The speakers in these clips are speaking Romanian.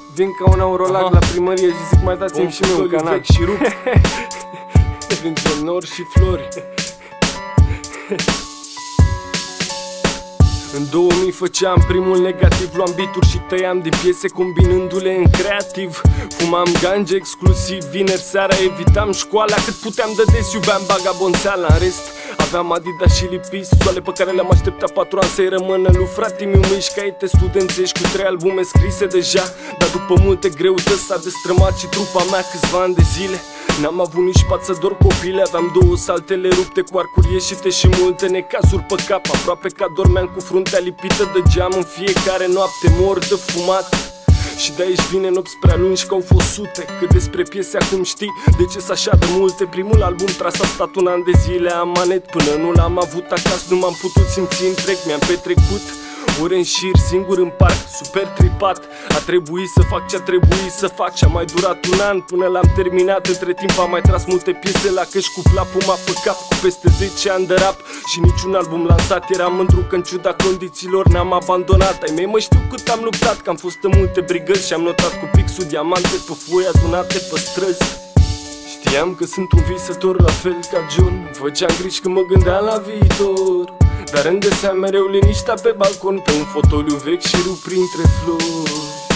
Vin ca un aurolac la primărie și zic mai dați-mi și mie un canal și rup printre nori și flori. În 2000 făceam primul negativ, luam beat-uri și tăiam din piese combinându-le în creativ. Fumam ganja exclusiv, vineri seara evitam școala cât puteam de des, iubeam bagabonțeala. În rest aveam Adidas și lipiți, soale pe care le-am așteptat 4 ani să-i rămână lui frate-miu mici, caiete studențești cu 3 albume scrise deja. Dar după multe greutăți s-a destrămat și trupa mea câțiva ani de zile. N-am avut nici pat să dor copile, aveam 2 saltele rupte cu arcuri ieșite și multe necazuri pe cap. Aproape ca dormeam cu fruntea lipită de geam în fiecare noapte, mor de fumat. Și de aici vine nopți prea lungi că au fost sute. Cât despre piese acum știi de ce s așa de multe. Primul album tras a stat un an de zile, am manet până nu l-am avut acasă. Nu m-am putut simți întreg, mi-am petrecut ore în șir, singur în parc, super tripat. A trebuit să fac ce-a trebuit să fac și a mai durat un an până l-am terminat. Între timp am mai tras multe piese la căști cu plapuma pe cap, cu peste 10 ani de rap și niciun album lansat. Eram mândru că în ciuda condițiilor n-am abandonat. Ai mei mă știu cât am luptat, că am fost în multe brigăzi și am notat cu pixul diamante pe foi adunate pe străzi. Știam că sunt un visător la fel ca John, făceam griji când mă gândeam la viitor. Dar îmi găseam mereu liniștea pe balcon, pe un fotoliu vechi și rup printre flori.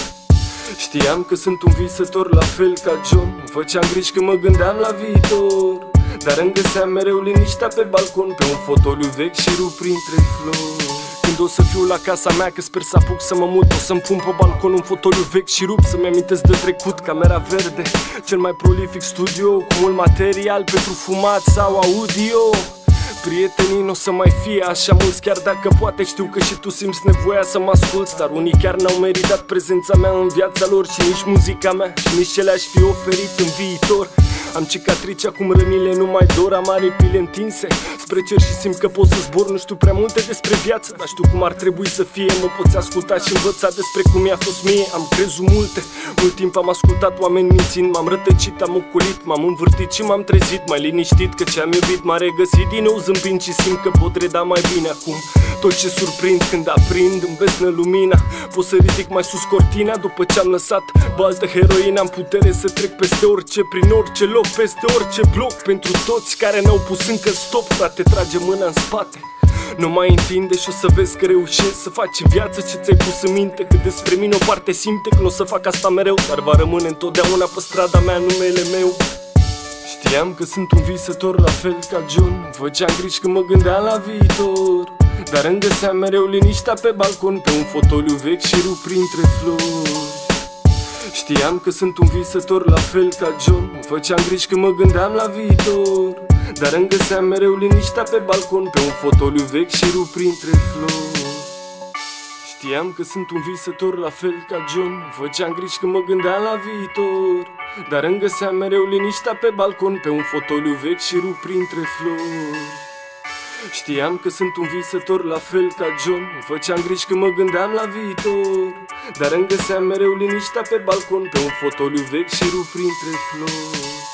Știam că sunt un visător la fel ca John, făceam griji când mă gândeam la viitor. Dar îmi găseam mereu liniștea pe balcon, pe un fotoliu vechi și rup printre flori. Când o să fiu la casa mea, că sper să apuc să mă mut, o să-mi pun pe balcon un fotoliu vechi și rup, să-mi amintesc de trecut. Camera verde, cel mai prolific studio, cu mult material pentru fumat sau audio. Prietenii n-o să mai fie așa mulți, chiar dacă poate știu că și tu simți nevoia să mă asculți. Dar unii chiar n-au meritat prezența mea în viața lor și nici muzica mea și nici ce le-aș fi oferit în viitor. Am cicatrici, acum rănile nu mai dor, am aripile întinse spre cer și simt că pot să zbor. Nu știu prea multe despre viață, dar știu cum ar trebui să fie. Mă poți asculta și învăța despre cum mi-a fost mie. Am crezut multe, mult timp am ascultat oameni mințind, m-am rătăcit, am ocolit, m-am învârtit și m-am trezit mai liniștit, că ce-am iubit m-a regăsit din nou zâmbind și simt că pot reda mai bine acum. Tot ce surprind când aprind îmi vesnă lumina, pot să ridic mai sus cortina după ce am lăsat baltă heroină. Am putere să trec peste orice, prin orice loc, peste orice bloc. Pentru toți care n-au pus încă stop, frate, trage mâna în spate, nu mai întinde și o să vezi că reușești să faci în viață ce ți-ai pus în minte. Că despre mine o parte simte că nu o să fac asta mereu, dar va rămâne întotdeauna pe strada mea numele meu. Știam că sunt un visător la fel ca John, făceam griji când mă gândeam la viitor. Dar îmi găseam mereu liniștea pe balcon, pe un fotoliu vechi și rup printre flori. Știam că sunt un visător la fel ca John, făceam griji când mă gândeam la viitor. Dar îmi găseam mereu liniștea pe balcon, pe un fotoliu vechi și rup printre flori. Știam că sunt un visător la fel ca John, făceam griji când mă gândeam la viitor. Dar îmi găseam mereu liniștea pe balcon, pe un fotoliu vechi și rup printre flori. Știam că sunt un visător la fel ca John, făceam griji când mă gândeam la viitor. Dar îmi găseam mereu liniștea pe balcon, pe un fotoliu vechi și rup printre flori.